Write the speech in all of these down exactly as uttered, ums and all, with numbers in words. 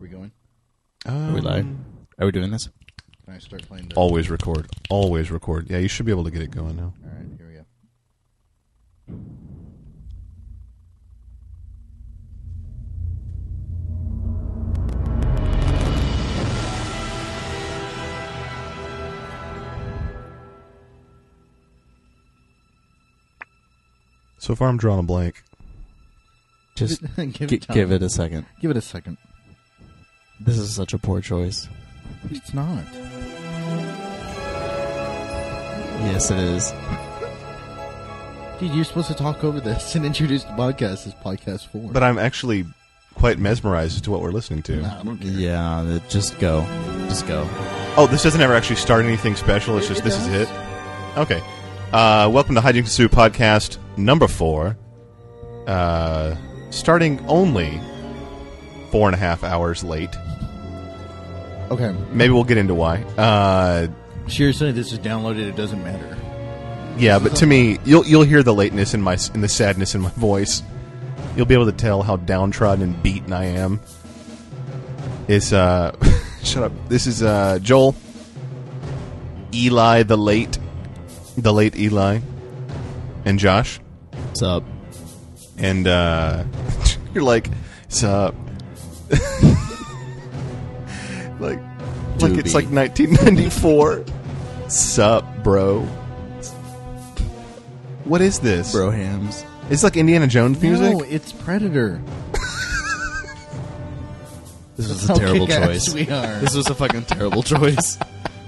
we going? Um, Are we live? Are we doing this? Can I start playing? The... Always record. Always record. Yeah, you should be able to get it going now. All right, here we go. So far, I'm drawing a blank. Just give, gi- it time. give it a second. Give it a second. This is such a poor choice. It's not. Yes, it is. Dude, you're supposed to talk over this and introduce the podcast as podcast four. But I'm actually quite mesmerized as to what we're listening to. Nah, I don't care. Yeah, th- just go. Just go. Oh, this doesn't ever actually start anything special. It's just It this does. is it. Okay. Uh, welcome to Hijinks Soup podcast number four. Uh, starting only four and a half hours late. Okay. Maybe we'll get into why. Uh, Seriously, this is downloaded. It doesn't matter. yeah, but to me, you'll you'll hear the lateness in my in the sadness in my voice. You'll be able to tell how downtrodden and beaten I am. It's uh, shut up. This is uh, Joel, Eli the late, the late Eli, and Josh. What's up? And uh, you're like, sup? like, like it's Doobie. like nineteen ninety-four. Sup, bro? What is this? Bro hams. It's like Indiana Jones music. No, it's Predator. This was That's a how terrible kick-ass choice. we are. This was a fucking terrible choice.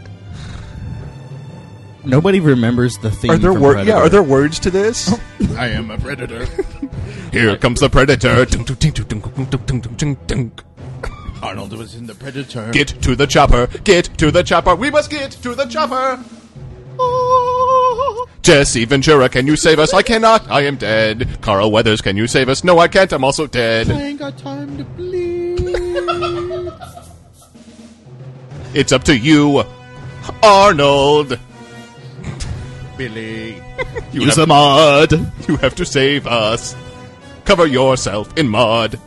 Nobody remembers the theme. Are there from wor- Predator. Yeah, are there words to this? I am a Predator. Here comes the predator. Dunk, dunk, dunk, dunk, dunk, dunk, dunk, dunk, dunk. Arnold was in the Predator. Get to the chopper. Get to the chopper. We must get to the chopper. Oh. Jesse Ventura, can you save us? I cannot. I am dead. Carl Weathers, can you save us? No, I can't. I'm also I dead. ain't got time to bleed. It's up to you, Arnold. Billy. You Use have, a mod. you have to save us. Cover yourself in mud.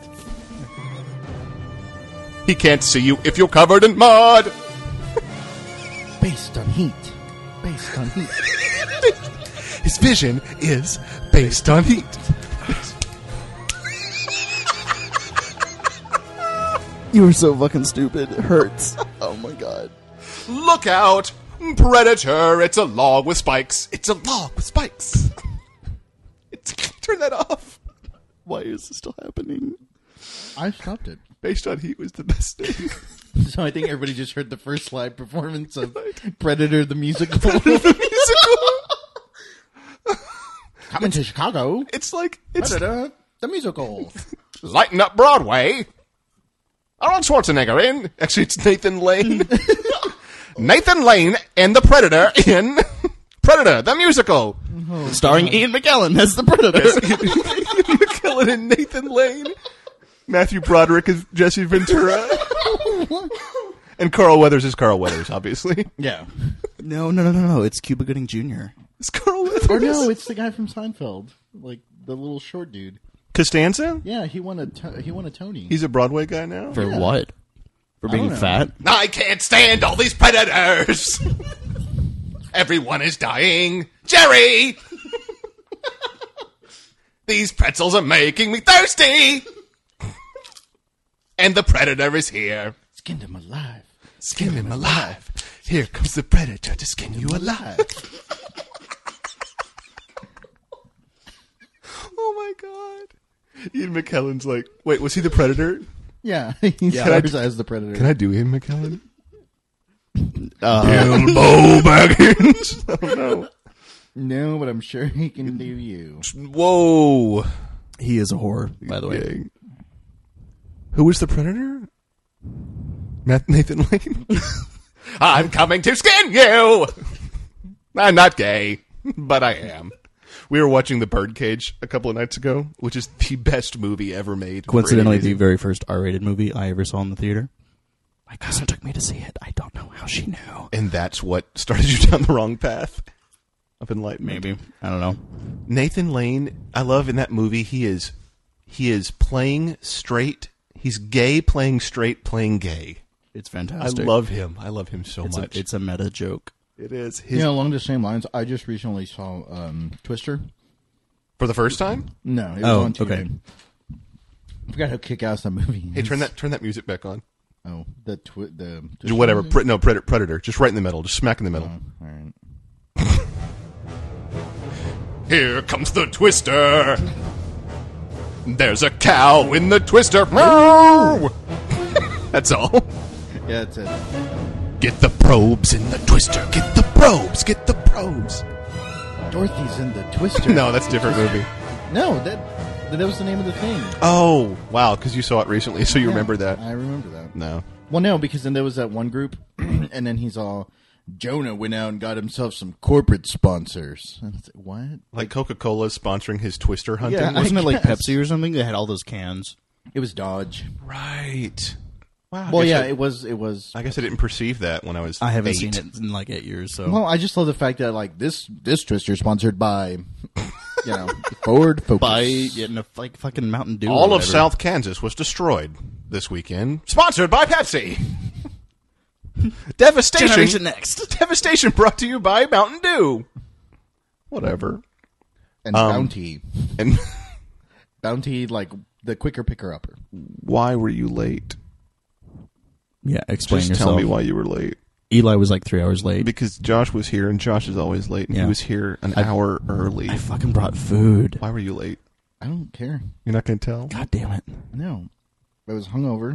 He can't see you if you're covered in mud. Based on heat. Based on heat. His vision is based on heat. You were so fucking stupid. It hurts. Oh my god. Look out! Predator! It's a log with spikes. It's a log with spikes. It's, turn that off. Why is this still happening? I stopped it. Based on heat was the best thing. So I think everybody just heard the first live performance of Predator the musical. Coming to Chicago. It's like it's Predator the musical. lighten up Broadway. Arnold Schwarzenegger in. Actually, it's Nathan Lane. Nathan Lane and the Predator in Predator the musical. Starring Ian McKellen as the Predator. Ian McKellen and Nathan Lane. Matthew Broderick is Jesse Ventura. And Carl Weathers is Carl Weathers, obviously. Yeah. No, no, no, no, no. It's Cuba Gooding Junior It's Carl Weathers. Or no, it's the guy from Seinfeld, like the little short dude. Costanza? Yeah, he won a to- he won a Tony. He's a Broadway guy now? For Yeah. what? For being know. fat? I can't stand all these predators. Everyone is dying. Jerry! These pretzels are making me thirsty. And the predator is here. Skinned him alive. Skin him alive. Here comes the predator to skin you alive. Oh my god. Ian McKellen's like, wait, was he the predator? Yeah, he Can I stars d- as the Predator. Can I do Ian McKellen? Uh, Bilbo Baggins. I don't know. No, but I'm sure he can do you. Whoa. he is a whore, by the way. Dang. Who was the predator? Matt Nathan Lane? I'm coming to skin you! I'm not gay, but I am. We were watching The Birdcage a couple of nights ago, which is the best movie ever made. Coincidentally, For the any reason. very first R-rated movie I ever saw in the theater. My cousin took me to see it. I don't know how she knew. And that's what started you down the wrong path of enlightenment. Maybe. I don't know. Nathan Lane, I love in that movie, he is he is playing straight He's gay playing straight playing gay. It's I fantastic. love him. I love him so it's much. A, it's a meta joke. It is. His, You know, along the same lines, I just recently saw um, Twister. for the first time? No, it was Oh, on T V. okay. I forgot how kick-ass that movie is. Hey, turn that turn that music back on. Oh, the twi- the Just whatever. Pre- no, Predator, Predator. Just right in the middle. Just smack in the middle. Oh, all right. Here comes the Twister. There's a cow in the Twister. Moo! That's all. Yeah, that's it. Get the probes in the Twister. Get the probes. Get the probes. Dorothy's in the Twister. No, that's a different movie. No, that that was the name of the thing. Oh, wow, because you saw it recently, so you Yeah, remember that. I remember that. No. Well, no, because then there was that one group, and then he's all, Jonah went out and got himself some corporate sponsors. And it's like, what? Like Coca-Cola sponsoring his Twister hunting? Yeah, Wasn't it like guess. Pepsi or something? They had all those cans. It was Dodge. Right. Wow. I Well, guess yeah, I, it was. It was. I guess I didn't perceive that when I was I haven't eight. seen it in like eight years. So Well, I just love the fact that like this this Twister sponsored by, you know, Ford Focus. by getting a like fucking Mountain Dew. or All of whatever. South Kansas was destroyed this weekend. Sponsored by Pepsi. Devastation. Generation Next. Devastation brought to you by Mountain Dew. Whatever. and um, Bounty. And Bounty, like the quicker picker upper. why were you late? Yeah, explain Just yourself. tell me why you were late. Eli was like three hours late. Because Josh was here, and Josh is always late, and Yeah. he was here an I- hour early. I fucking brought food. Why were you late? I don't care. You're not going to tell? God damn it. No, I was hungover,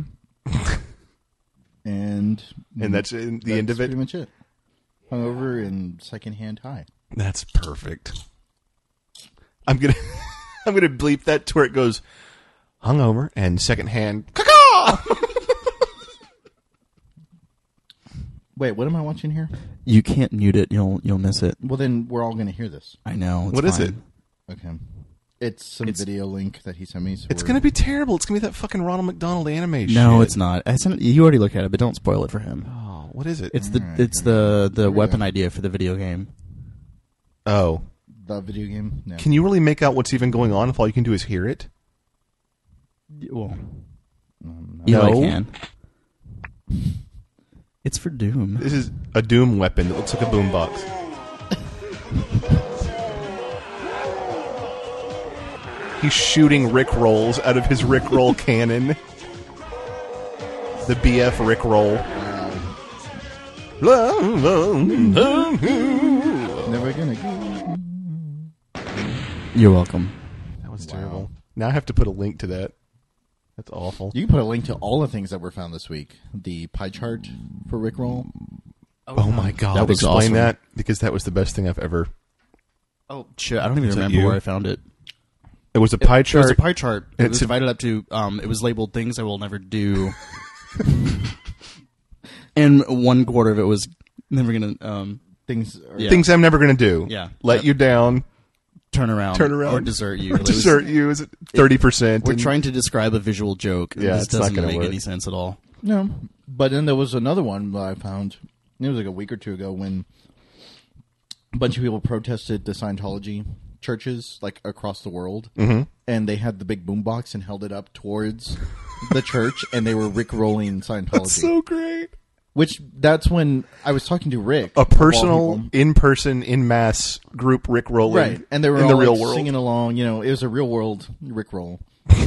and And that's in the that's end of it? Pretty much it. Hungover and secondhand high. That's perfect. I'm gonna I'm gonna bleep that to where it goes hungover and secondhand. Caw-caw! Wait, what am I watching here? You can't mute it. You'll you'll miss it. Well, then we're all going to hear this. I know. It's What is fine. it? Okay. It's some It's- video link that he sent me. So It's we're- gonna be terrible. It's gonna be that fucking Ronald McDonald anime shit. No, it's not. I sent, you already looked at it, but don't spoil it for him. Oh, what is it? It's the Alright, it's here we the the Here we weapon go. idea for the video game. oh. the video game. No. Can you really make out what's even going on if all you can do is hear it? Well, Um, Eli No. can. It's for Doom. This is a Doom weapon that looks like a boombox. He's shooting Rick rolls out of his Rick roll cannon. The B F Rick roll. Never gonna go. You're welcome. That was Wow. terrible. Now I have to put a link to that. That's awful. You can put a link to all the things that were found this week. The pie chart for Rickroll. Oh my god! That was Explain awesome. that because that was the best thing I've ever. Oh shit! I don't even Is that remember you? where I found it. It was a pie It was chart. a pie chart. It It's was a- divided up to. Um, it was labeled things I will never do, and one quarter of it was never gonna um Things. Are, Yeah. Things I'm never going to do. Yeah. Let Yep. you down. turn around, Turn around. or desert you. Or It was- desert you is thirty percent. We're trying to describe a visual joke. and Yeah, this it's not doesn't gonna make work. any sense at all. No. But then there was another one that I found. It was like a week or two ago when a bunch of people protested the Scientology churches like across the world, mm-hmm. and they had the big boombox and held it up towards the church, and they were Rick-rolling Scientology. so great. Which that's when I was talking to Rick, A of all personal, people. in person, in mass group Rick rolling, right? And they were in all the real like, world. singing along. You know, it was a real world Rick roll.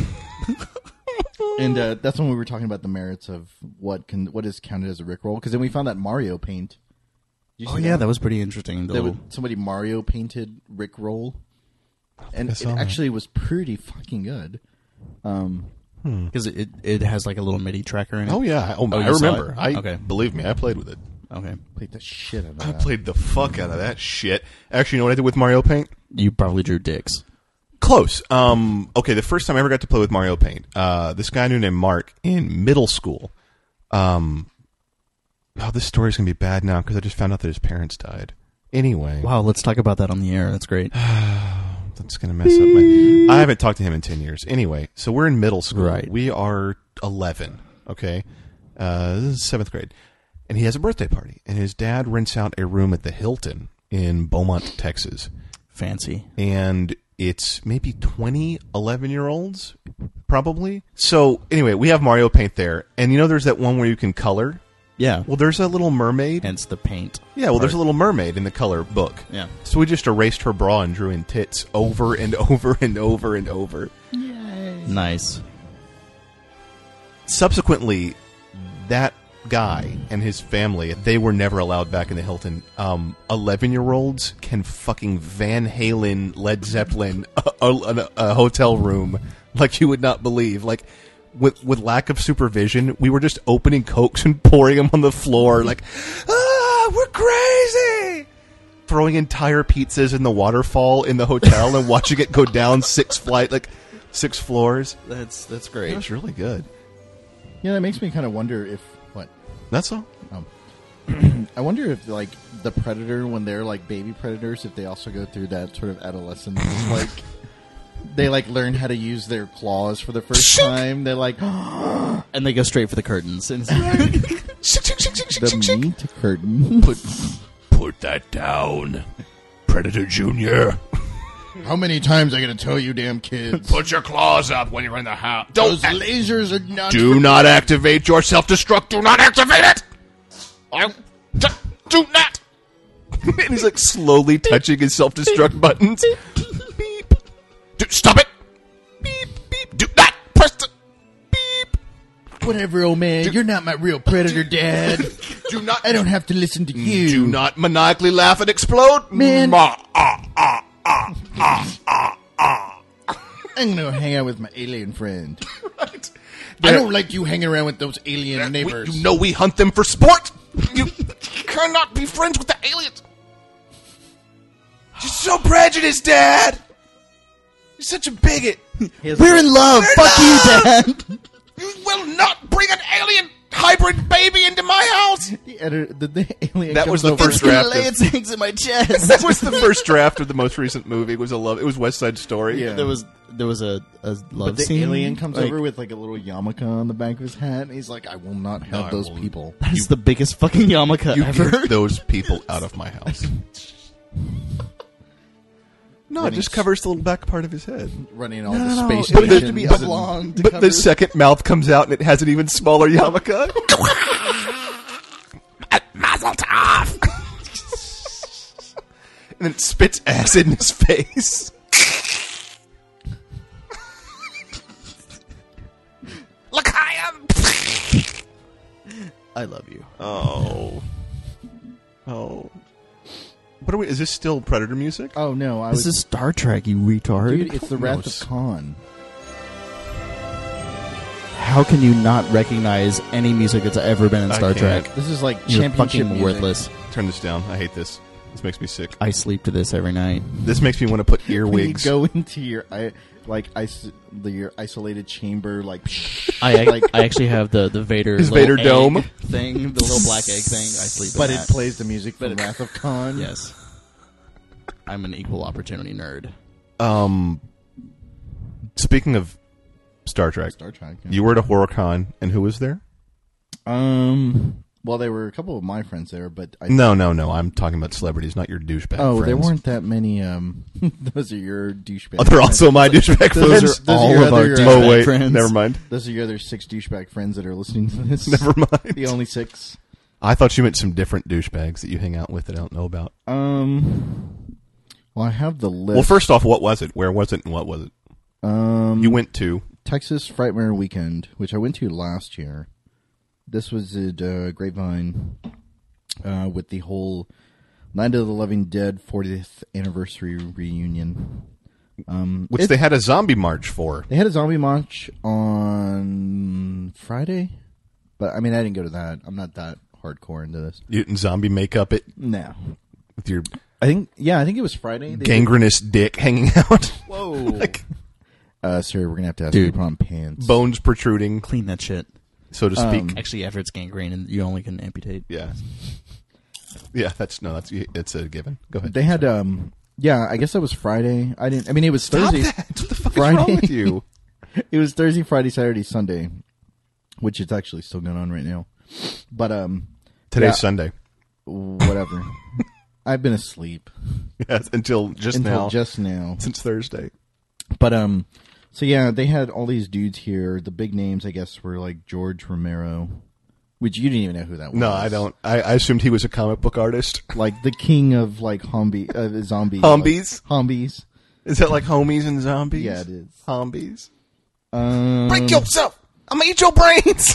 And uh, that's when we were talking about the merits of what can what is counted as a Rick roll. Because then we found that Mario paint. Did you Oh see yeah, that was pretty interesting. There Though. was somebody Mario painted Rick roll, and I it saw that. actually was pretty fucking good. Um, Because it, it it has like a little MIDI tracker in it. Oh yeah, oh, Oh, I you saw remember. it? I Okay. believe me, I played with it. Okay. played the shit out of I that. played the fuck out of that shit. Actually, you know what I did with Mario Paint? You probably drew dicks. Close. Um, okay, the first time I ever got to play with Mario Paint, uh, this guy I knew named Mark in middle school. Um, oh, this story's gonna be bad now because I just found out that his parents died. Anyway, Wow, let's talk about that on the air. That's great. that's gonna mess up my. I haven't talked to him in ten years. Anyway, so we're in middle school. Right. We are eleven. Okay, uh, this is seventh grade, and he has a birthday party, and his dad rents out a room at the Hilton in Beaumont, Texas. Fancy. And it's maybe twenty eleven-year-olds, probably. So, anyway, we have Mario Paint there. And you know there's that one where you can color? Yeah. Well, there's a little mermaid. Hence the paint. Yeah, well, part. there's a little mermaid in the color book. Yeah. So we just erased her bra and drew in tits over and over and over and over. Nice. Subsequently, that guy and his family, they were never allowed back in the Hilton. Um, eleven-year-olds can fucking Van Halen, Led Zeppelin, a, a, a hotel room like you would not believe. Like, with with lack of supervision, we were just opening Cokes and pouring them on the floor like, ah, we're crazy! Throwing entire pizzas in the waterfall in the hotel and watching it go down six flight, like, six floors. That's that's great. That was really good. Yeah, that makes me kind of wonder if what. That's all. Um, I wonder if like the predator, when they're like baby predators, if they also go through that sort of adolescence, like they like learn how to use their claws for the first time. They're like, And they go straight for the curtains. And the meat curtain. Put, put that down, Predator Junior How many times I gotta tell you, damn kids? Put your claws up when you're in the house. Those Don't lasers are not. do not activate your self-destruct. Do not activate it. I d- do not. And he's like slowly touching his self-destruct buttons. Beep. Do, stop it. Beep beep. Do not press the beep. Whatever, old man. You're not my real predator, Dad. Do not. I don't have to listen to you. Do not maniacally laugh and explode, Man. Ma, ah, ah, ah, ah, ah, ah. I'm gonna hang out with my alien friend. Right. I don't like you hanging around with those alien We- neighbors. you know we hunt them for sport. You cannot be friends with the aliens. You're so prejudiced, Dad. You're such a bigot. we're in love. We're Fuck in you, Dad. You will not bring an alien hybrid baby into my house. The, editor, the, the alien That comes was the over. first draft. lay Of, its eggs in my chest. that was the first draft of the most recent movie. It was a love. It was West Side Story. Yeah. There was there was a, a love But the scene. alien comes Like, over with like a little yarmulke on the back of his hat, and he's like, "I will not have No, I those won't. people." That is the biggest fucking yarmulke You ever. get those people out of my house. No, it Running just s- covers the little back part of his head. Running all No, the no, no, space it stations. has to be and- oblong to But cover. the second mouth comes out and it has an even smaller yarmulke. Mazel tov! And then it spits acid in his face. Look, I am. I love you. Oh. Oh. What are we? Is this still Predator music? Oh no, I This was. is Star Trek, you retard. Dude, it's the No, Wrath it's- of Khan. How can you not recognize any music that's ever been in I Star can't. Trek? This is like You're championship fucking music. worthless. Turn this down. I hate this. This makes me sick. I sleep to this every night. This makes me want to put When you earwigs. go into your I like is- the your isolated chamber, like I like, I actually have the the Vader His little Vader egg dome. thing, the little black egg thing. I sleep. but in it that. plays the music from Wrath of Khan. Yes, I'm an equal opportunity nerd. Um, speaking of Star Trek, Star Trek. yeah. you were at a HorrorCon, and who was there? Um. Well, there were a couple of my friends there, but I No, no, no. I'm talking about celebrities, not your douchebag Oh, friends. there weren't that many. Um, those are your douchebag. Oh, they're also my douchebag Those friends. are- those are all your of our other, uh, douchebag Oh wait, friends. never mind. Those are your other six douchebag friends that are listening to this. Never mind. The only six. I thought you meant some different douchebags that you hang out with that I don't know about. Um. Well, I have the list. Well, first off, what was it? Where was it? And what was it? um, You went to Texas Frightmare Weekend, which I went to last year. This was at uh, Grapevine uh, with the whole Night of the Living Dead fortieth anniversary reunion. Um, which it- they had a zombie march for. They had a zombie march on Friday, but I mean, I didn't go to that. I'm not that hardcore into this. You in zombie makeup, it No, with your I think yeah, I think it was Friday. They gangrenous dick hanging out, did- Whoa, like uh, sir, we're gonna have to ask Dude. you to put on pants. bones protruding, Clean that shit. so to speak. Um, Actually, after it's gangrene, and you only can amputate. Yeah, yeah. That's no. That's it's a given. Go ahead. They had um, yeah, I guess that was Friday. I didn't. I mean, it was Stop Thursday. that. What the fuck Friday. is wrong with you? It was Thursday, Friday, Saturday, Sunday, which is actually still going on right now. But um, Today's Yeah. Sunday. whatever. I've been asleep Yes, until just until now. just now. Since Thursday. But um, so yeah, they had all these dudes here. The big names, I guess, were like George Romero, which you didn't even know who that was. No, I don't. I, I assumed he was a comic book artist. Like the king of like zombie, uh, zombie, Zombies? like, zombies. Is that like homies and zombies? Yeah, it is. Zombies. Um, Break yourself! I'm gonna eat your brains!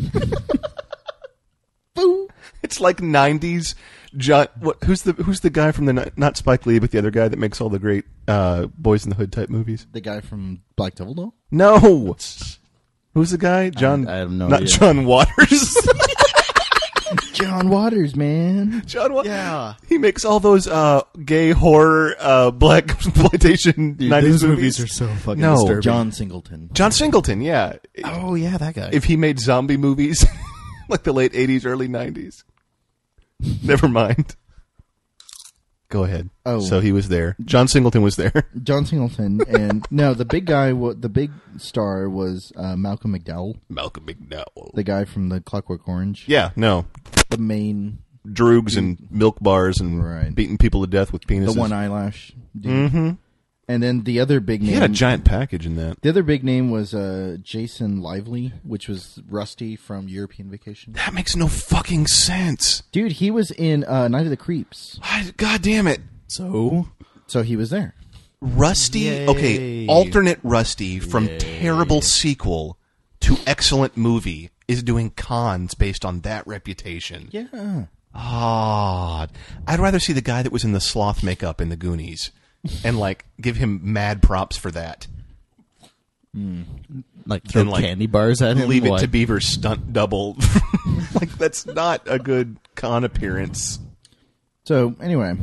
Boo. It's like nineties John. What? Who's the Who's the guy from the ni- not Spike Lee, but the other guy that makes all the great uh, Boys in the Hood type movies? The guy from Black Devil Doll. No. Who's the guy? John. I have no not idea. John Waters. John Waters, man. John Waters. Yeah. He makes all those uh, gay horror uh, black exploitation Dude, nineties those movies. movies are so fucking No. disturbing. John Singleton. John Singleton. Yeah. Oh yeah, that guy. If he made zombie movies like the late eighties, early nineties. Never mind. Go ahead. Oh. So he was there. John Singleton was there. John Singleton, and no, the big guy, wa- the big star was uh, Malcolm McDowell, Malcolm McDowell. the guy from the Clockwork Orange. Yeah, no. The main, Droogs and milk bars and Right. beating people to death with penises. the one eyelash dude. Mm-hmm. And then the other big He name. had a giant package in that. The other big name was uh, Jason Lively, which was Rusty from European Vacation. That makes no fucking sense. Dude, he was in uh, Night of the Creeps, I, God damn it. so so he was there. Rusty, Yay. okay, alternate Rusty from Yay. terrible sequel to excellent movie is doing cons based on that reputation. Yeah. Ah, I'd rather see the guy that was in the sloth makeup in the Goonies and like give him mad props for that. like throw Then, like, candy bars at him. Leave it What? to Beaver's stunt double. Like that's not a good con appearance. So anyway,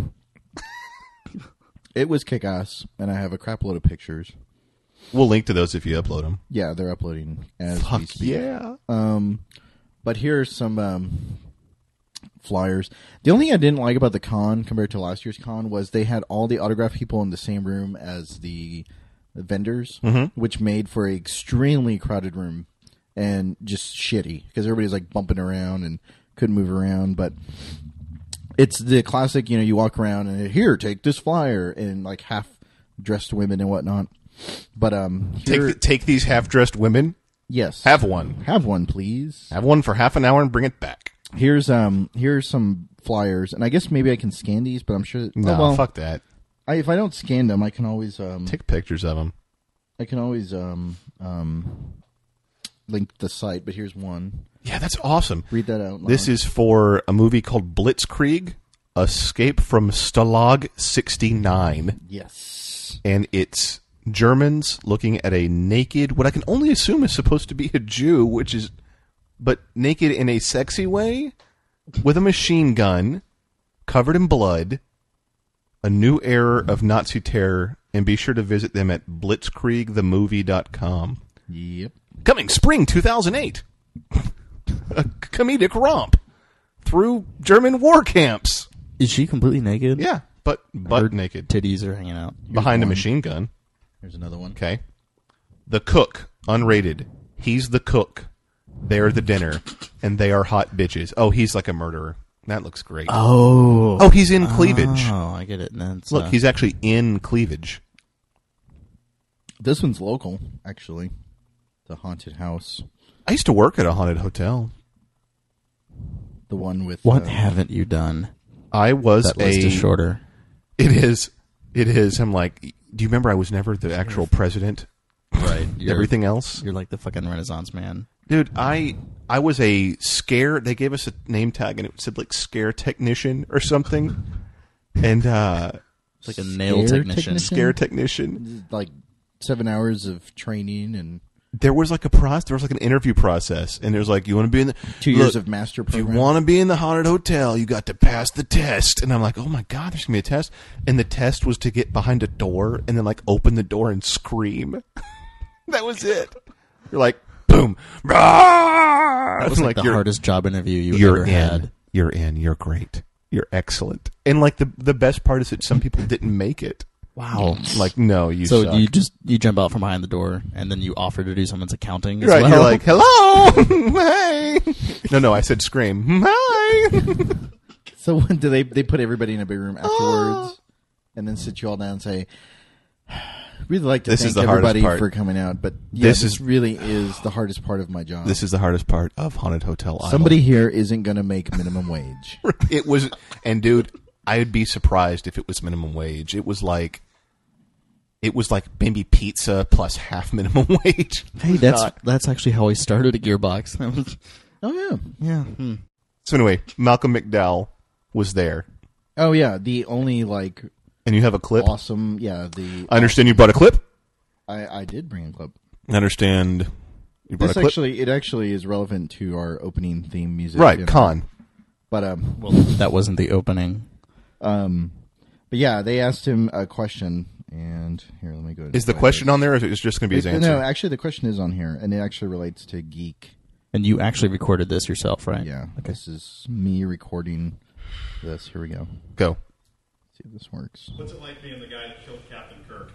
it was kick-ass, and I have a crap load of pictures. We'll link to those if you upload them. Yeah, they're uploading as we Fuck speak. yeah. Um, but here are some um, flyers. The only thing I didn't like about the con compared to last year's con was they had all the autograph people in the same room as the vendors, Mm-hmm. which made for an extremely crowded room and just shitty because everybody's like bumping around and couldn't move around. But it's the classic, you know, you walk around and here, take this flyer, and like half dressed women and whatnot. But um, Take here, the, take these half dressed women. yes, Have one. have one, please. Have one for half an hour and bring it back. Here's um here's some flyers, and I guess maybe I can scan these, but I'm sure. No, oh, well, fuck that. I, if I don't scan them, I can always um Take pictures of them. I can always um um link the site. But here's one. Yeah, that's awesome. Read that out. This is for a movie called Blitzkrieg, Escape from Stalag sixty-nine. yes. And it's Germans looking at a naked, what I can only assume is supposed to be a Jew, which is, but naked in a sexy way, with a machine gun, covered in blood, a new era of Nazi terror, and be sure to visit them at blitzkrieg the movie dot com. Yep. Coming spring two thousand eight. A comedic romp through German war camps. Is she completely naked? Yeah, but butt Her naked. Titties are hanging out. Behind a one. machine gun. Here's another one. Okay. The cook, unrated. He's the cook. They're the dinner. And they are hot bitches. Oh, he's like a murderer. That looks great. Oh. Oh, he's in cleavage. Oh, I get it. That's, Look, uh, he's actually in cleavage. This one's local, actually. The haunted house. I used to work at a haunted hotel. The one with What uh, haven't you done? I was That a... list is shorter. It is. It is. I'm like, do you remember I was never the actual president? Right. You're, Everything else? You're like the fucking Renaissance man. Dude, I I was a scare. They gave us a name tag and it said like scare technician or something. And uh, It's like a nail Scare technician. technician? scare technician. like seven hours of training and There was like a process. There was like an interview process, and there's like, you want to be in the two look, years of master If you program. want to be in the haunted hotel, you got to pass the test. And I'm like, oh my god, there's gonna be a test. And the test was to get behind a door and then like open the door and scream. That was it. You're like, boom. That was like, the you're, hardest job interview you you're ever in. had. You're in. You're great. You're excellent. And like the the best part is that some people didn't make it. Wow. Like, no, you So suck. you just you jump out from behind the door and then you offer to do someone's accounting as Right, well? you're like, hello, hey. No, no, I said scream, hi. So when do they they put everybody in a big room afterwards, and then sit you all down and say, "Really like to This thank is the hardest everybody part. for coming out, but yeah, This this, is- really is the hardest part of my job." This is the hardest part of Haunted Hotel Island. Somebody here isn't going to make minimum wage. It was, and dude, I'd be surprised if it was minimum wage. It was like, it was like maybe pizza plus half minimum wage. Hey, that's that's actually how I started at Gearbox. That was, Oh yeah, yeah. Hmm. So anyway, Malcolm McDowell was there, oh yeah. The only like and you have a clip. awesome, yeah. The I understand you brought a clip. I, I did bring a clip. I understand you brought This a clip. actually, it actually is relevant to our opening theme music, Right, you know. con. But um, Well, that wasn't the opening. um, but yeah, they asked him a question, and here, let me go. Is the question on there, or is it just going to be his It- answer? No, actually, the question is on here, and it actually relates to Geek. And you actually recorded this yourself, right? Yeah, Okay. this is me recording this. Here we go. Go. See if this works. What's it like being the guy that killed Captain Kirk?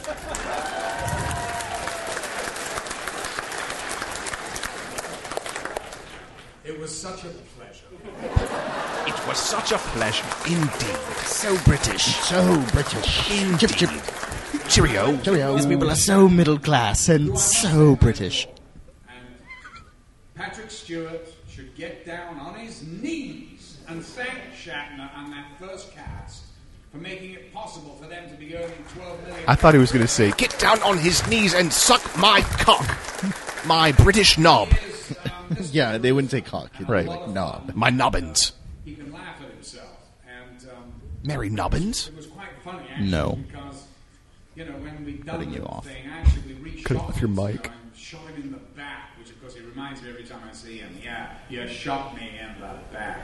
It was such a pleasure. It was such a pleasure indeed. So British. So British. Chip chip. Cheerio. Cheerio. These people are so middle class and so British. And Patrick Stewart should get down on his knees and thank Shatner and that first cast for making it possible for them to be earning twelve million. I thought he was going to say, Get down on his knees and suck my cock. My British knob. Is, um, this Yeah, they wouldn't say cock. It'd be Right. like knob. My nobbins. he can laugh at himself, and um, Mary Nobbins? it was quite funny actually. No. Because you know when we done Cutting the you off. thing, actually we reshot Cut off your it, you mic. know, and shot him in the back, which of course he reminds me every time I see him. Yeah, you shot me in the back.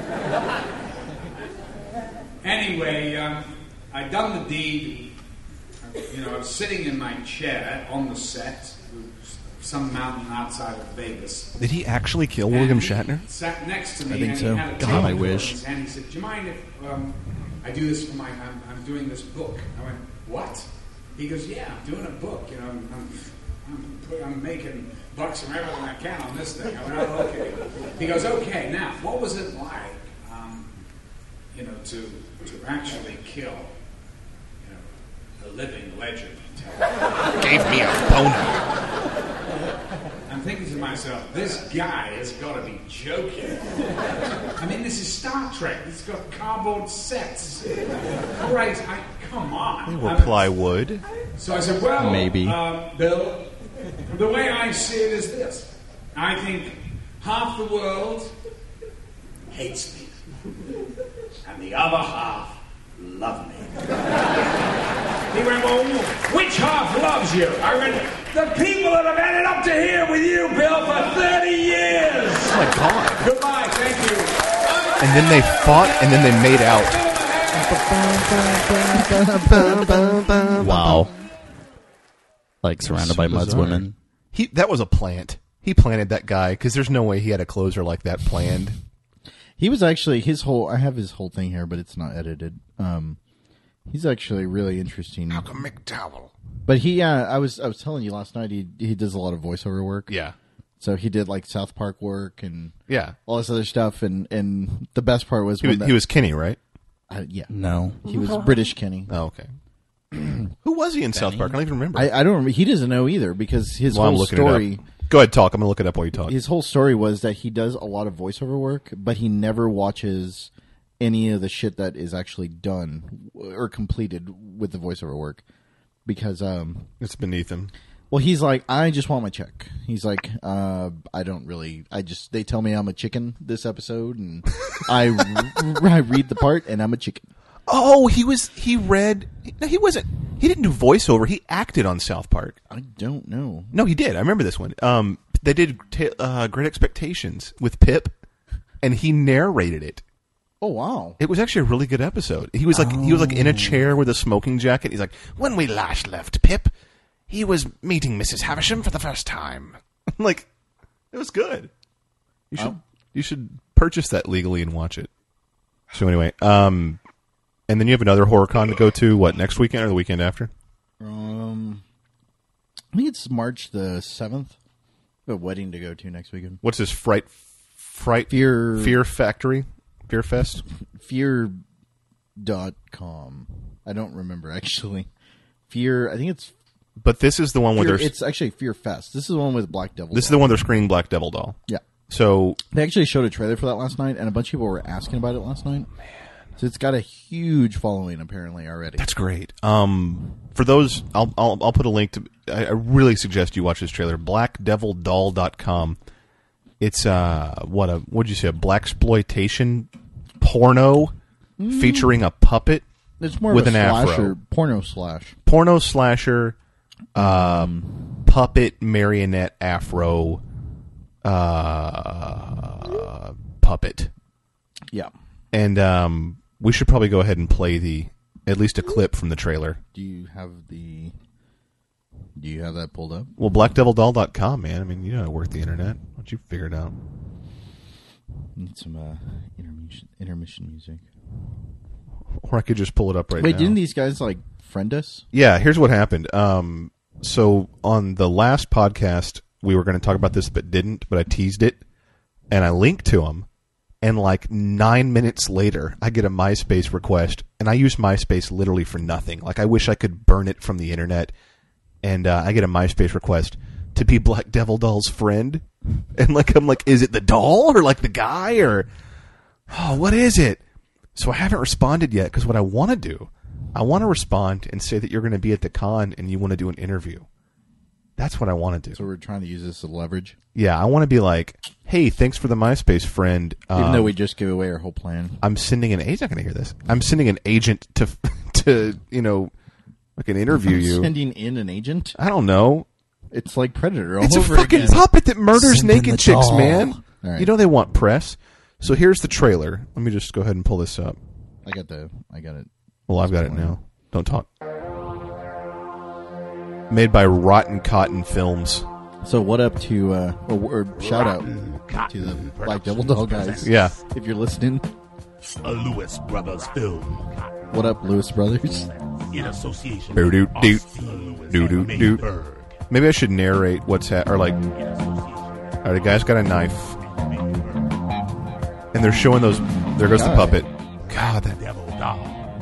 Anyway, um, I done the deed. You know, I was sitting in my chair on the set, some mountain outside of Vegas. did he actually kill William And he Shatner? Sat next to me. I think and so. He had a God, tape I in wish. his hand. He said, "Do you mind if um, I do this for my? I'm, I'm doing this book." I went, "What?" He goes, "Yeah, I'm doing a book. You know, I'm, I'm, I'm, put, I'm making bucks from everything I can on this thing." I went, "Oh, okay." He goes, "Okay, now, what was it like, um, you know, to to actually kill, you know, a living legend?" Gave me a boner. I'm thinking to myself, this guy has got to be joking. I mean, this is Star Trek. It's got cardboard sets. Great. I, come on. They were I mean, plywood. So I said, well, Maybe. Uh, Bill, the way I see it is this. I think half the world hates me, and the other half love me. He went, well, which half loves you? I went, the people that have had it up to here with you, Bill, for thirty years. Oh my god. Goodbye, thank you. And then they fought, and then they made out. Wow. Like surrounded by Mud's bizarre. women. He That was a plant. He planted that guy, because there's no way he had a closer like that planned. He was actually his whole. I have his whole thing here, but it's not edited. Um, he's actually really interesting. Malcolm McDowell. But he, uh, I was, I was telling you last night. He he does a lot of voiceover work. Yeah. So he did like South Park work and Yeah. all this other stuff. And and the best part was He when was, that, he was Kenny, right? uh, yeah, No. he was British Kenny. Oh, okay. Who was he in South Park? I don't even remember. I, I don't remember. He doesn't know either because his While I'm whole looking story. it up. Go ahead, talk. I'm going to look it up while you talk. His whole story was that he does a lot of voiceover work, but he never watches any of the shit that is actually done or completed with the voiceover work because, um, It's beneath him. well, he's like, I just want my check. He's like, uh, I don't really. I just they tell me I'm a chicken this episode, and I I read the part, and I'm a chicken. Oh, he was. He read. No, he wasn't. He didn't do voiceover. He acted on South Park. I don't know. No, he did. I remember this one. Um, they did ta uh, Great Expectations with Pip, and he narrated it. Oh wow! It was actually a really good episode. He was like he was like in a chair with a smoking jacket. He's like, when we last left Pip, he was meeting Missus Havisham for the first time. Like, it was good. You should Oh. you should purchase that legally and watch it. So anyway, um, and then you have another horror con to go to. What, next weekend or the weekend after? Um, I think it's March the seventh. A wedding to go to next weekend. What's this fright fright Fear fear factory Fearfest? Fear dot com. I don't remember actually. Fear. I think it's. But this is the one where Fear, there's. it's actually Fear Fest. This is the one with Black Devil. This is Doll. the one they're screening Black Devil Doll. Yeah. So They actually showed a trailer for that last night, and a bunch of people were asking about it last night. Man. So it's got a huge following apparently already. that's great. Um, for those, I'll, I'll I'll put a link to. I, I really suggest you watch this trailer. black devil doll dot com. It's uh what a what'd you say a blaxploitation porno mm. featuring a puppet. It's more with of a an slasher, afro. porno slash. Porno slasher, um, puppet marionette afro, uh, puppet. Yeah. And um, we should probably go ahead and play the at least a clip from the trailer. Do you have the? Do you have that pulled up? Well, black devil doll dot com, man. I mean, you know how to work the internet. Why don't you figure it out? Need some uh, intermission, intermission music. Or I could just pull it up right Wait, now. didn't these guys like friend us? Yeah, here's what happened. Um, so on the last podcast, we were going to talk about this, but didn't. But I teased it, and I linked to them. And like nine minutes later, I get a MySpace request, and I use MySpace literally for nothing. Like I wish I could burn it from the internet. And uh, I get a MySpace request to be Black Devil Doll's friend, and like I'm like, is it the doll or like the guy or oh, what is it? So I haven't responded yet because what I want to do, I want to respond and say that you're going to be at the con and you want to do an interview. That's what I want to do. So we're trying to use this as leverage. Yeah, I want to be like, hey, thanks for the MySpace friend. Even um, though we just gave away our whole plan. I'm sending an agent. He's not going to hear this. I'm sending an agent to to you know. I can interview you. Sending in an agent? I don't know. It's like Predator all It's a over fucking again. puppet that murders Send in naked the chicks, doll. man. All right. You know they want press. So here's the trailer. Let me just go ahead and pull this up. I got the. I got it. Well, I've got it now. Don't talk. Made by Rotten Cotton Films. So what up to uh, or, or shout out to the Black Devil Doll guys? Yeah. If you're listening, A Lewis Brothers film what up, Lewis Brothers? in association Doo doo with doo. Austin Lewis Doo doo and May doo. Berg. Maybe I should narrate what's ha- or like. In association All right, the guy's got a knife, with May Berg. and they're showing those. There goes the God. puppet. God, that. Devil doll.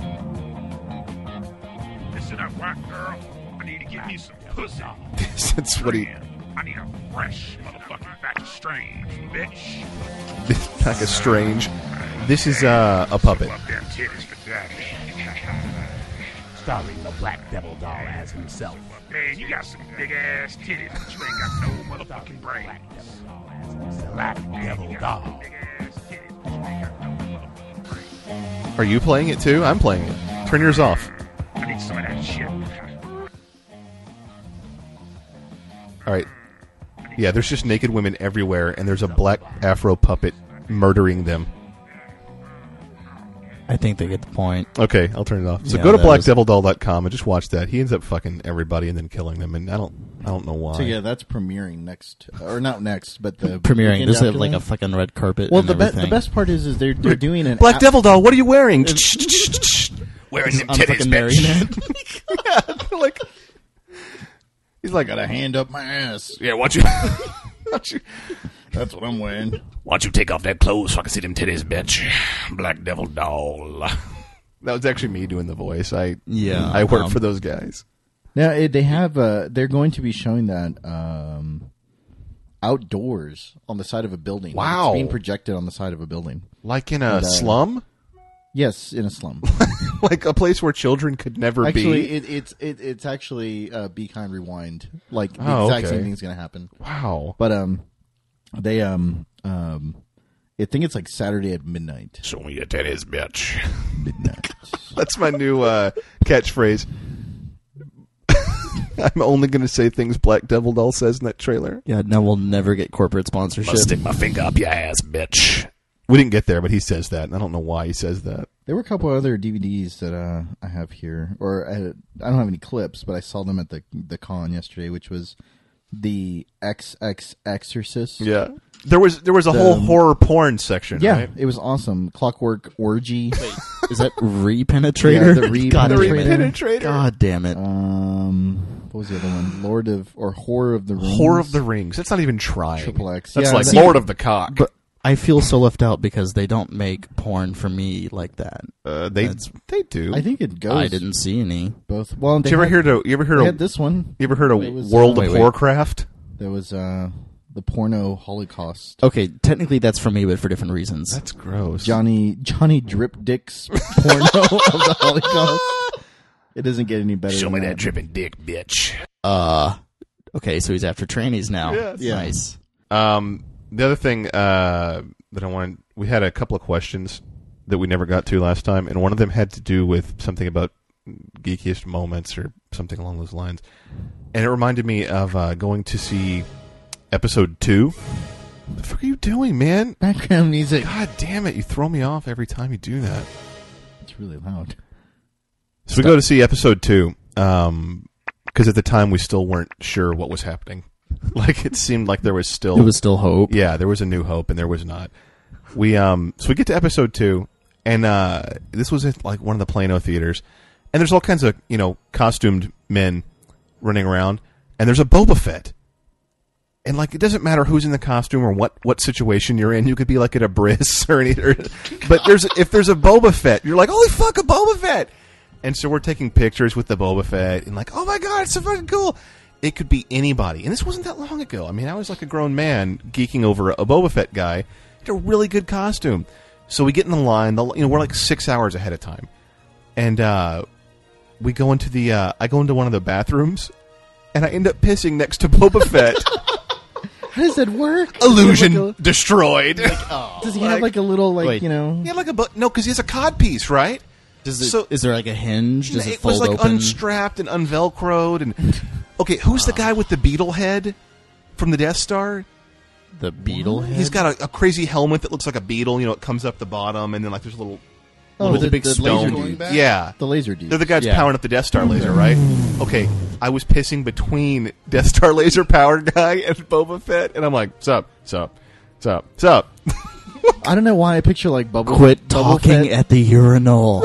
Listen up, white girl. I need to get me some pussy. That's what he. I need a fresh motherfucking batch of strange, bitch. Like a strange. This is uh, a puppet. Love them titties for daddy. Starring the Black Devil doll as himself. Man, you got some big ass titties, but you ain't got no motherfucking brain. Black Devil doll. Big ass titties, but you ain't got no motherfucking brain. Are you playing it too? I'm playing it. Turn yours off. I need some of that shit. All right. Yeah, there's just naked women everywhere, and there's a black afro puppet murdering them. I think they get the point. Okay, I'll turn it off. So Yeah, go to that black was- devil doll dot com and just watch that. He ends up fucking everybody and then killing them, and I don't, I don't know why. So yeah, that's premiering next, or not next, but the Premiering. weekend This is after like that. a fucking red carpet. Well, and the be- everything. the best part is is they're they're doing an Black app- Devil Doll, what are you wearing? Wearing them I'm titties, fucking bitch. marionette. like, He's like, got a hand up my ass. Yeah, why don't you, why don't you- That's what I'm wearing. why don't you take off that clothes so I can see them titties, bitch? Black Devil doll. that was actually me doing the voice. I, Yeah, I work um, for those guys. Now it, they have. Uh, they're going to be showing that um, outdoors on the side of a building. Wow. It's being projected on the side of a building. Like in a And, uh, slum, Yes, in a slum. like a place where children could never Actually, be. it, it's it, it's actually uh, Be Kind Rewind. Like the Oh, exact okay. same thing's going to happen. Wow. But um, they um um, I think it's like Saturday at midnight. Show me your titties, bitch. Midnight. That's my new uh, catchphrase. I'm only going to say things Black Devil Doll says in that trailer. Yeah, now we'll never get corporate I'll sponsorship. stick my finger up your ass, bitch. We didn't get there, but he says that, and I don't know why he says that. There were a couple other D V Ds that uh, I have here, or I, I don't have any clips, but I saw them at the the con yesterday, which was the X X Exorcist. Yeah, there was there was a The- whole horror porn section. Yeah, right? it was awesome. Clockwork Orgy. Is that Repenetrator? Yeah, the God, Repenetrator. damn it. Repenetrator. God damn it. Um, what was the other one? Lord of or Horror of the Rings. Horror of the Rings. That's not even trying. Triple X. That's Yeah, like that- Lord of the Cock. But I feel so left out because they don't make porn for me like that. Uh, they That's- they do. I think it goes. I didn't see any. both. Well, Did they you ever had, hear to? You ever heard they of? had this one. You ever heard of It was, World uh, of wait, wait. Warcraft? There was uh, the porno Holocaust. Okay, technically that's for me, but for different reasons. That's gross. Johnny Johnny Drip Dick's porno of the Holocaust. It doesn't get any better. Show than me that. that dripping dick, bitch. Uh, okay, so he's after trannies now. Yes. Yeah. Nice. Um, the other thing uh, that I wanted, we had a couple of questions that we never got to last time, and one of them had to do with something about geekiest moments or something along those lines. And it reminded me of uh, going to see episode two. What the fuck are you doing, man? Background music. God damn it, you throw me off every time you do that. It's really loud. So we go to see episode two, um, because at the time we still weren't sure what was happening. Like, it seemed like there was still... It was still hope. Yeah, there was a new hope, and there was not. We um, so we get to episode two, and uh, this was at like one of the Plano theaters, and there's all kinds of you know costumed men running around, and there's a Boba Fett, and like it doesn't matter who's in the costume or what, what situation you're in. You could be like at a bris or any, or, but there's if there's a Boba Fett, you're like, holy fuck, a Boba Fett, and so we're taking pictures with the Boba Fett, and like, oh my god, it's so fucking cool. It could be anybody, and this wasn't that long ago. I mean, I was like a grown man geeking over a, a Boba Fett guy. He had a really good costume. So we get in the line. The, you know, we're like six hours ahead of time, and uh, we go into the. Uh, I go into one of the bathrooms, and I end up pissing next to Boba Fett. How does that work? Illusion Like a- destroyed. Does he have like a little like Wait. you know? Yeah, like a bu- no, because he has a cod piece, right? Does it, So- is there like a hinge? Does it, it fold was like open? unstrapped and unvelcroed, and okay, who's the guy with the beetle head from the Death Star? The beetle head? He's got a, a crazy helmet that looks like a beetle. You know, it comes up the bottom, and then like there's a little, Oh, little the, big the stone. laser dude. Yeah, The laser dude. they're the guys Yeah. powering up the Death Star laser, right? Okay, I was pissing between Death Star laser powered guy and Boba Fett, and I'm like, "Sup, sup, sup, sup." I don't know why I picture like Bubble. Quit Bubble talking Fett. at the urinal.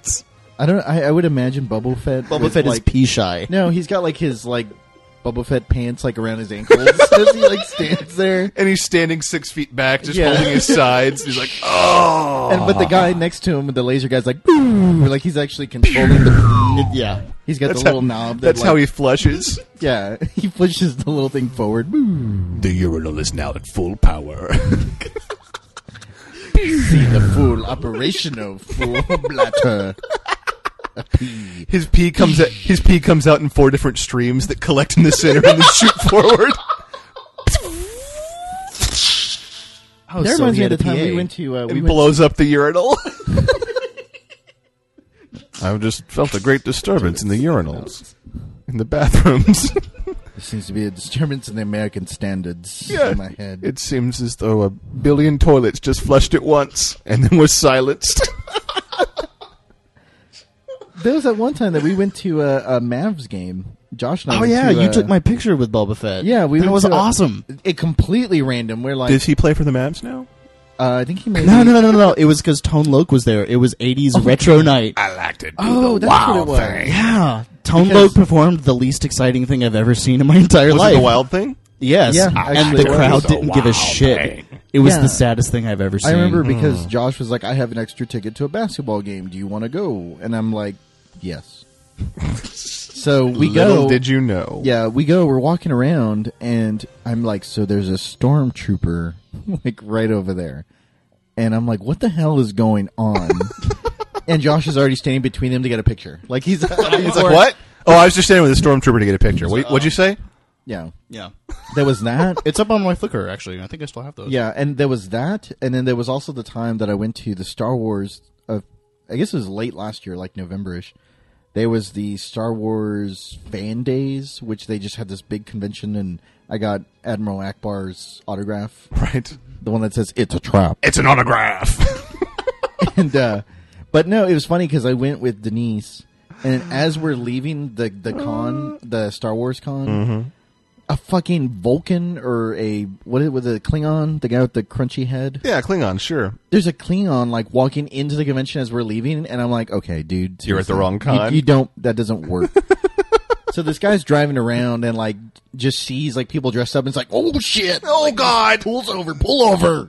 I don't. I, I would imagine Bubble Fett. Boba with, Fett is like, pee shy. No, he's got like his like Boba Fett pants like around his ankles as he like stands there. And he's standing six feet back, just Yeah. holding his sides. He's like, "Oh." And but the guy next to him, the laser guy's like, "Boo!" Like he's actually controlling the. Yeah. He's got That's the how, little knob. That, that's like, how he flushes. Yeah, he pushes the little thing forward. Boo! The urinal is now at full power. See the full operation of full bladder. A pee. His pee comes out. His pee comes out in four different streams that collect in the center and then shoot forward. Oh, That so reminds he me of had the a time P A. we went to. Uh, we And went blows up the urinal. I just felt a great disturbance in the urinals, in the bathrooms. There seems to be a disturbance in the American standards Yeah. in my head. It seems as though a billion toilets just flushed at once and then was silenced. There was that one time that we went to a, a Mavs game. Josh and I Oh, went yeah. to, You uh, took my picture with Boba Fett. Yeah, we That went was to a- awesome. It completely random. We're like, Does he play for the Mavs now? uh, I think he made. No, no, no, no, no. It was because Tone Loc was there. It was eighties retro night. I like to do Oh, the that's wild what it was. thing. Yeah. Tone Because- Loc performed the least exciting thing I've ever seen in my entire Was life. it the Wild Thing? Yes. Yeah, and actually the it crowd was a didn't give a wild shit. thing. It was Yeah. the saddest thing I've ever seen. I remember because Josh was like, "I have an extra ticket to a basketball game. Do you want to go?" And I'm like, "Yes." So we Little go. did you know. Yeah, we go. We're walking around, and I'm like, "So there's a stormtrooper like right over there," and I'm like, "What the hell is going on?" And Josh is already standing between them to get a picture. Like he's, He's like, what? Oh, I was just standing with a stormtrooper to get a picture. What, what'd you say? Yeah, Yeah. there was that. It's up on my Flickr, actually. I think I still have those. Yeah, and there was that, and then there was also the time that I went to the Star Wars. Uh, I guess it was late last year, like November-ish. There was the Star Wars Fan Days, which they just had this big convention, and I got Admiral Akbar's autograph, Right. the one that says "It's a trap." It's an autograph. and uh, but no, it was funny because I went with Denise, and as we're leaving the the con, the Star Wars con, a fucking Vulcan or a what is- was it, a Klingon, the guy with the crunchy head. Yeah, Klingon, sure. There's a Klingon like walking into the convention as we're leaving, and I'm like, okay, dude, You're at the seriously, wrong con. You, you don't. That doesn't work. So this guy's driving around and like just sees like people dressed up, and it's like, oh shit, Oh, God. pulls over, pull over.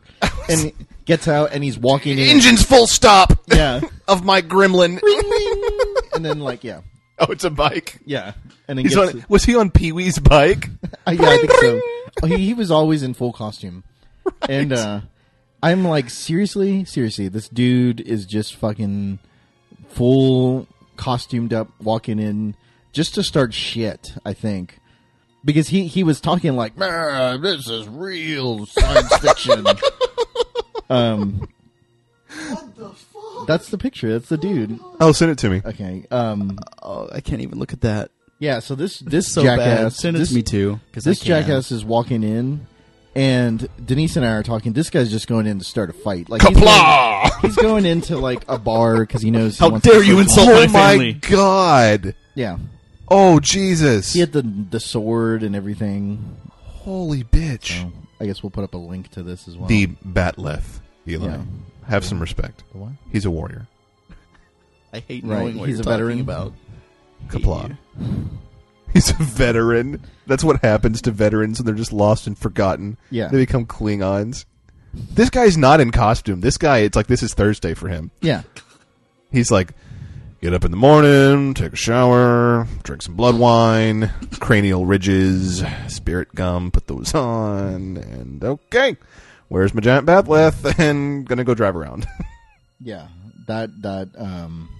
and gets out and he's walking in. Engine's full stop. Yeah. Of my gremlin. And then like yeah. Oh, it's a bike. Yeah. And then He's gets on, was he on Pee Wee's bike? Uh, yeah, I think so. Oh, he, he was always in full costume. Right. And uh, I'm like, seriously? Seriously, this dude is just fucking full costumed up, walking in just to start shit, I think. Because he, he was talking like, this is real science fiction. um, what the fuck? That's the picture. That's the dude. Oh, send it to me. Okay. Um, Oh, I can't even look at that. yeah, so this, this So jackass... bad. Send it this, to me too. Cause This I can. jackass is walking in, and Denise and I are talking. This guy's just going in to start a fight. Like he's going, Kapla! he's going into like a bar because he knows. He How wants dare to you fight. insult Oh my my family. god. Yeah, Oh, Jesus. he had the the sword and everything. Holy bitch. So I guess we'll put up a link to this as well. The Batleth, Eli. Yeah. Have some respect. The what? He's a warrior. I hate Right, knowing what he's you're a talking veteran. about. Kapla. He's a veteran. That's what happens to veterans when they're just lost and forgotten. Yeah. They become Klingons. This guy's not in costume. This guy, it's like this is Thursday for him. Yeah, He's like, get up in the morning, take a shower, drink some blood wine, cranial ridges, spirit gum, put those on, and okay, where's my giant bathleth? And gonna go drive around. yeah. That that. Um.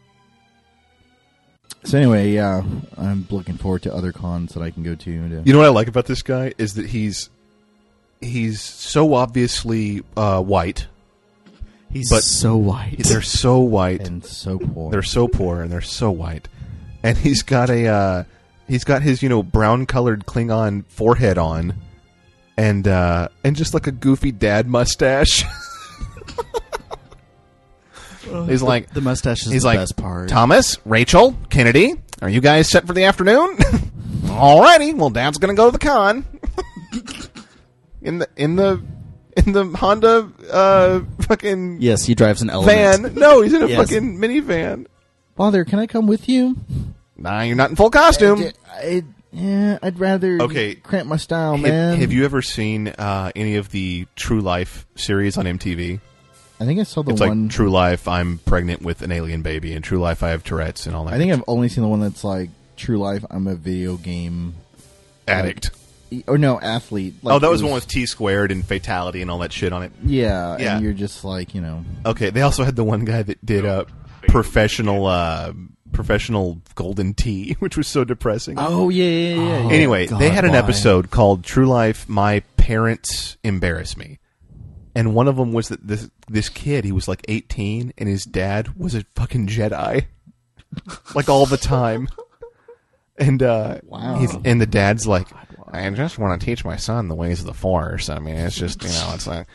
So anyway, yeah, I'm looking forward to other cons that I can go to. to You know what I like about this guy is that he's he's so obviously uh, white. He's But- so white. They're so white. and so poor. They're so poor and they're so white. And he's got a uh, he's got his, you know, brown colored Klingon forehead on, and uh, and just like a goofy dad mustache. He's like the mustache is he's the like best part. Thomas, Rachel, Kennedy, are you guys set for the afternoon? Alrighty, well, Dad's gonna go to the con in the in the in the Honda uh, fucking Yes, he drives an element. van. No, he's in a Yes. fucking minivan. Father, can I come with you? Nah, you're not in full costume. I, yeah, I'd rather Okay. cramp my style, Have, man. have you ever seen uh, any of the True Life series on M T V? I think I saw the It's one. like True Life, I'm pregnant with an alien baby, and True Life, I have Tourette's and all that. I think I've only seen the one that's like True Life. I'm a video game Addict. like, or no athlete. Like, oh, that it was the one with T squared and fatality and all that shit on it. Yeah, Yeah. and you're just like you know. Okay, they also had the one guy that did a professional, uh, professional Golden Tee, which was so depressing. Oh yeah, yeah, yeah. yeah. Anyway, God, they had an why? episode called True Life, My Parents Embarrass Me. And one of them was that this this kid, he was like eighteen, and his dad was a fucking Jedi, like all the time. And uh, Wow. he's, and the dad's like, I just want to teach my son the ways of the Force. I mean, it's just you know, it's like,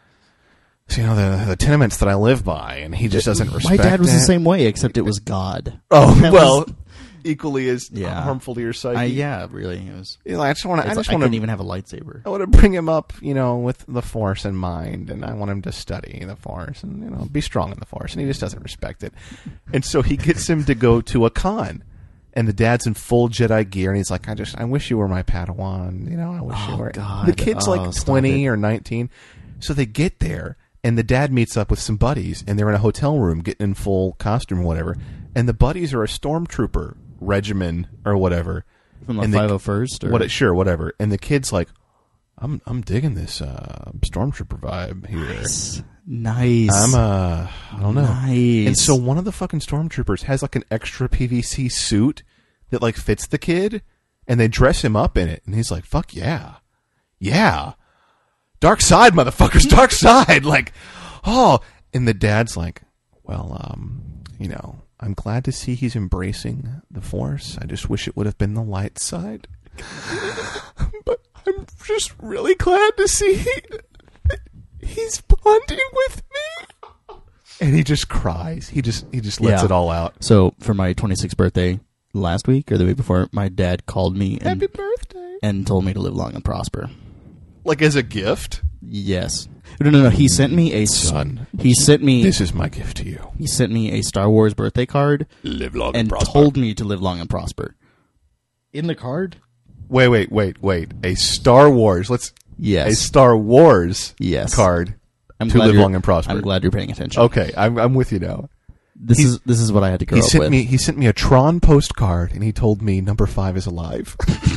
it's, you know, the the tenements that I live by, and he just doesn't My respect. dad was that. the same way, except it was God. Oh That well, was- equally as Yeah. harmful to your psyche. I, yeah, really. It was. You know, I just want to. I It's just like I want couldn't to even have a lightsaber. I want to bring him up, you know, with the Force in mind, and I want him to study the Force and, you know, be strong in the Force, and he just doesn't respect it. And so he gets him to go to a con, and the dad's in full Jedi gear, and he's like, I just, I wish you were my Padawan, you know, I wish you Oh, were. God. The kid's Oh, like stop twenty it. or nineteen. So they get there, and the dad meets up with some buddies, and they're in a hotel room getting in full costume or whatever, and the buddies are a stormtrooper regimen or whatever. From the And the- five oh first? Or? What? Sure, whatever. And the kid's like, "I'm, I'm digging this uh, stormtrooper vibe here. Nice. Nice. I'm, uh, I don't know." Nice. And so one of the fucking stormtroopers has like an extra P V C suit that like fits the kid, and they dress him up in it, and he's like, "Fuck yeah, yeah, dark side, motherfuckers, dark side." Like, oh, and the dad's like, "Well, um, you know." I'm glad to see he's embracing the Force. I just wish it would have been the light side. But I'm just really glad to see that he's bonding with me. And he just cries. He just he just lets Yeah. it all out. So for my twenty-sixth birthday last week or the week before, my dad called me and, Happy birthday. and told me to live long and prosper. Like as a gift? Yes. No, no, no. He sent me a Son, He sent me. this is my gift to you. He sent me a Star Wars birthday card Live long and told me to live long and prosper. In the card, Wait, wait, wait, wait. A Star Wars. Let's Yes. a Star Wars Yes. card. I'm to glad live you're- long and prosper. I'm glad you're paying attention. Okay, I'm, I'm with you now. This He's- is this is what I had to grow He up sent with. me he sent me a Tron postcard, and he told me number five is alive.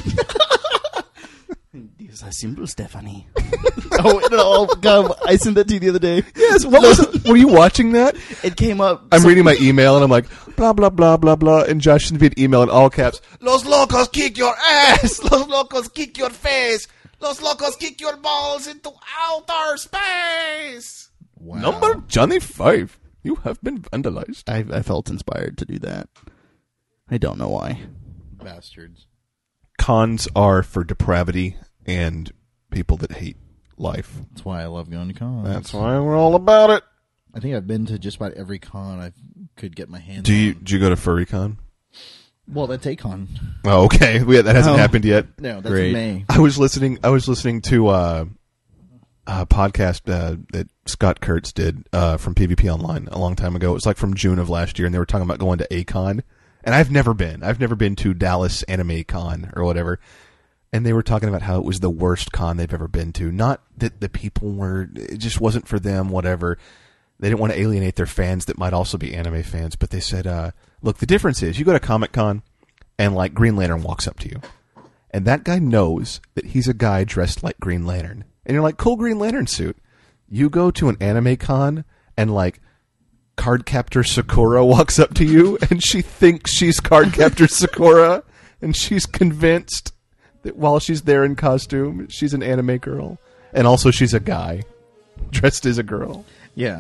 These are simple, Stephanie. oh, no, oh, God, I sent that to you the other day. Yes, what was it? Were you watching that? It came up. I'm so- reading my email, and I'm like, blah, blah, blah, blah, blah, and Josh sent me an email in all caps. Los locos kick your ass! Los locos kick your face! Los locos kick your balls into outer space! Wow. Number Johnny Five, you have been vandalized. I, I felt inspired to do that. I don't know why. Bastards. Cons are for depravity and people that hate life. That's why I love going to cons. That's why we're all about it. I think I've been to just about every con I could get my hands Do you on. do you go to FurryCon? Well, that's a con. Oh, okay. We, that hasn't Oh. happened yet. No, that's Great. in May. I was listening. I was listening to uh, a podcast uh, that Scott Kurtz did uh, from P V P Online a long time ago. It was like from June of last year, and they were talking about going to A Con. And I've never been. I've never been to Dallas Anime Con or whatever. And they were talking about how it was the worst con they've ever been to. Not that the people were, it just wasn't for them, whatever. They didn't want to alienate their fans that might also be anime fans. But they said, uh, look, the difference is you go to Comic-Con and like Green Lantern walks up to you. And that guy knows that he's a guy dressed like Green Lantern. And you're like, cool Green Lantern suit. You go to an anime con and like Cardcaptor Sakura walks up to you and she thinks she's Cardcaptor Sakura and she's convinced that while she's there in costume, she's an anime girl. And also she's a guy dressed as a girl. Yeah.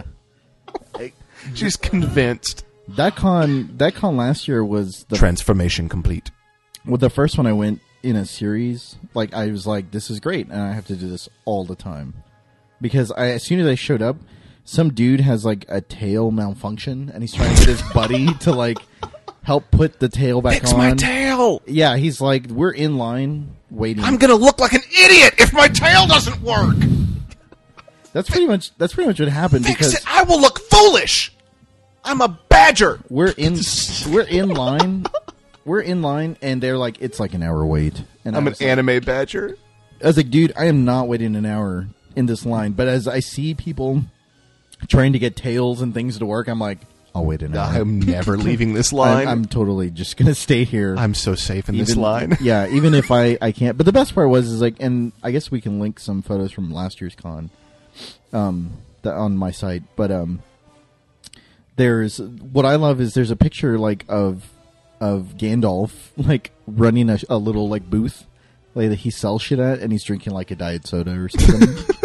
She's convinced. That con, that con last year was the Transformation complete. well, the first one I went in a series. Like I was like, this is great, and I have to do this all the time because I, as soon as I showed up, some dude has like a tail malfunction, and he's trying to get his buddy to like help put the tail back Fix on. my tail! Yeah, he's like, we're in line waiting. I'm gonna look like an idiot if my tail doesn't work. That's pretty much that's pretty much what happened Fix because it. I will look foolish. I'm a badger. we're in we're in line, we're in line, and they're like, it's like an hour wait. And I I'm an was like- anime badger. I was like, dude, I am not waiting an hour in this line. But as I see people trying to get tails and things to work, I'm like, I'll wait an hour. I'm never leaving this line. I'm, I'm totally just gonna stay here. I'm so safe in this Even- line. Yeah, even if I, I can't. But the best part was is like, and I guess we can link some photos from last year's con, um, the, on my site. But um, there's what I love is there's a picture like of of Gandalf like running a, a little like booth like that he sells shit at, and he's drinking like a diet soda or something.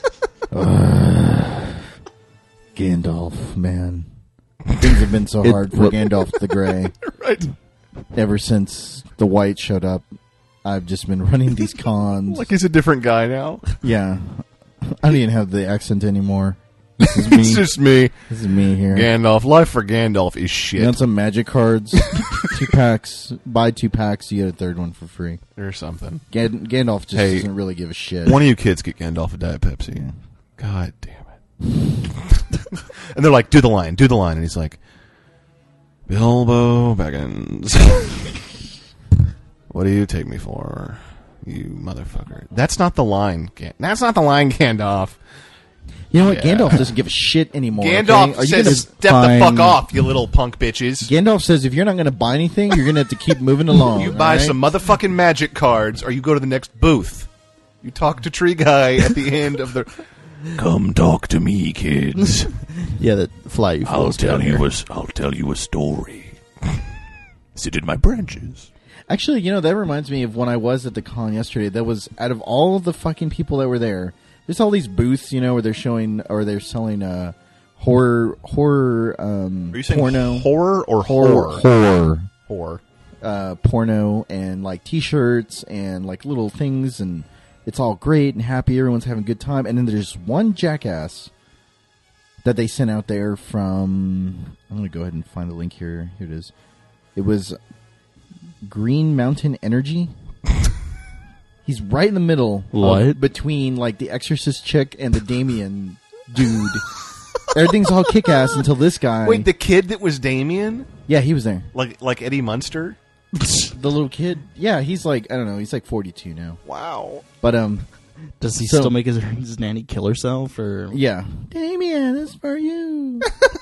uh, Gandalf, man. Things have been so It- hard for what- Gandalf the Grey. Right. Ever since the White showed up, I've just been running these cons. Like he's a different guy now. Yeah. I don't even have the accent anymore. This is me. It's just me. This is me here. Gandalf. Life for Gandalf is shit. You want some magic cards? two packs. Buy two packs, you get a third one for free. or something. Gan- Gandalf just Hey, doesn't really give a shit. One of you kids get Gandalf a Diet Pepsi. God damn it. And they're like, do the line, do the line. And he's like, Bilbo Baggins. What do you take me for, you motherfucker? That's not the line. Gan- That's not the line, Gandalf. You know what? Yeah. Gandalf doesn't give a shit anymore. Gandalf okay? Are you says, gonna step find- the fuck off, you little punk bitches. Gandalf says if you're not going to buy anything, you're going to have to keep moving along. You buy all right? some motherfucking magic cards, or you go to the next booth. You talk to Tree Guy at the end of the... Come talk to me, kids. Yeah, that fly you I'll falls tell down you here. a, I'll tell you a story. Sit in my branches. Actually, you know, that reminds me of when I was at the con yesterday. That was out of all of the fucking people that were there. There's all these booths, you know, where they're showing or they're selling uh, horror, horror, um, Are you saying porno, horror or horror, horror? horror, Horror. uh, porno, and like T-shirts and like little things, and it's all great and happy. Everyone's having a good time, and then there's one jackass that they sent out there from. I'm gonna go ahead and find the link here. Here it is. It was Green Mountain Energy. He's right in the middle of- What? between like the Exorcist chick and the Damien dude. Everything's all kick-ass until this guy. Wait, the kid that was Damien? yeah, he was there. Like like Eddie Munster? The little kid. Yeah, he's like I don't know. He's like forty-two now. Wow. But um, Does he So- still make his, his nanny kill herself? Or Yeah. Damien, this is for you.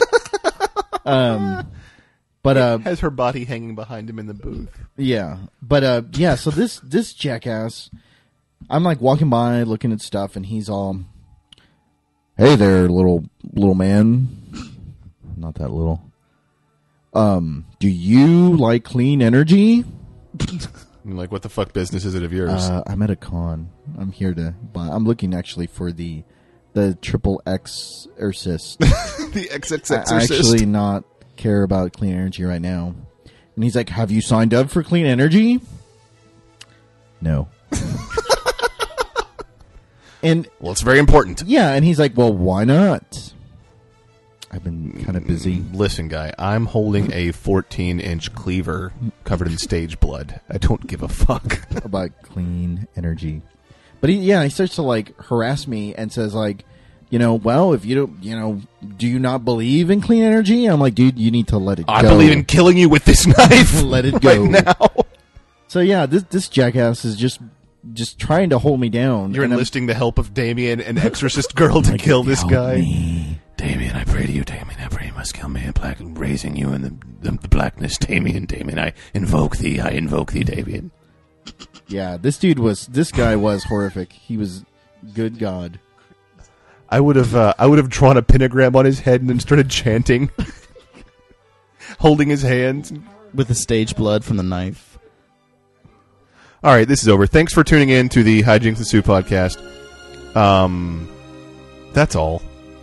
um, but uh, Has her body hanging behind him in the booth. yeah, but uh, yeah. So this this jackass, I'm like walking by, looking at stuff, and he's all, "Hey there, little little man." Not that little. Um, do you like clean energy? I'm like, what the fuck business is it of yours? Uh, I'm at a con. I'm here to buy. I'm looking actually for the the triple X exorcist. the X X I Exorcist. actually not care about clean energy right now. And he's like, "Have you signed up for clean energy?" No. And Well, it's very important. yeah, and he's like, "Well, why not?" I've been kind of busy. Listen, guy, I'm holding a fourteen-inch cleaver covered in stage blood. I don't give a fuck. About clean energy. But he, yeah, he starts to like harass me and says like, you know, well, if you don't, you know, do you not believe in clean energy? I'm like, dude, you need to let it go. I believe in killing you with this knife. Let it go. right now. So yeah, this this jackass is just just trying to hold me down. You're and I'm- enlisting the help of Damien, an exorcist girl, to kill this Help guy. me. Damien, I pray to you, Damien, I pray you must kill me, black, raising you in the, the, the blackness, Damien, Damien, I invoke thee, I invoke thee, Damien. Yeah, this dude was this guy was horrific. He was good God. I would have, uh, I would have drawn a pentagram on his head and then started chanting, holding his hands. with the stage blood from the knife. All right, this is over. Thanks for tuning in to the Hijinks and Sue podcast. Um, that's all.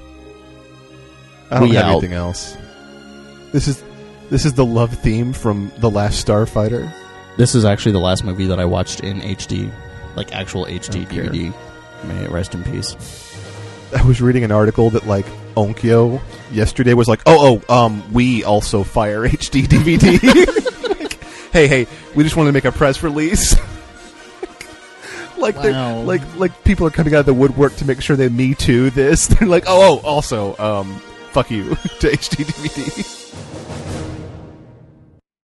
I don't We have out. anything else. This is this is the love theme from The Last Starfighter. This is actually the last movie that I watched in H D, like actual H D Okay. D V D. May it rest in peace. I was reading an article that like Onkyo yesterday was like, oh oh um we also fire H D D V D. Like, hey hey, we just wanted to make a press release. like they're Wow. like like people are coming out of the woodwork to make sure they Me Too this. They're like, oh oh also um fuck you to H D D V D.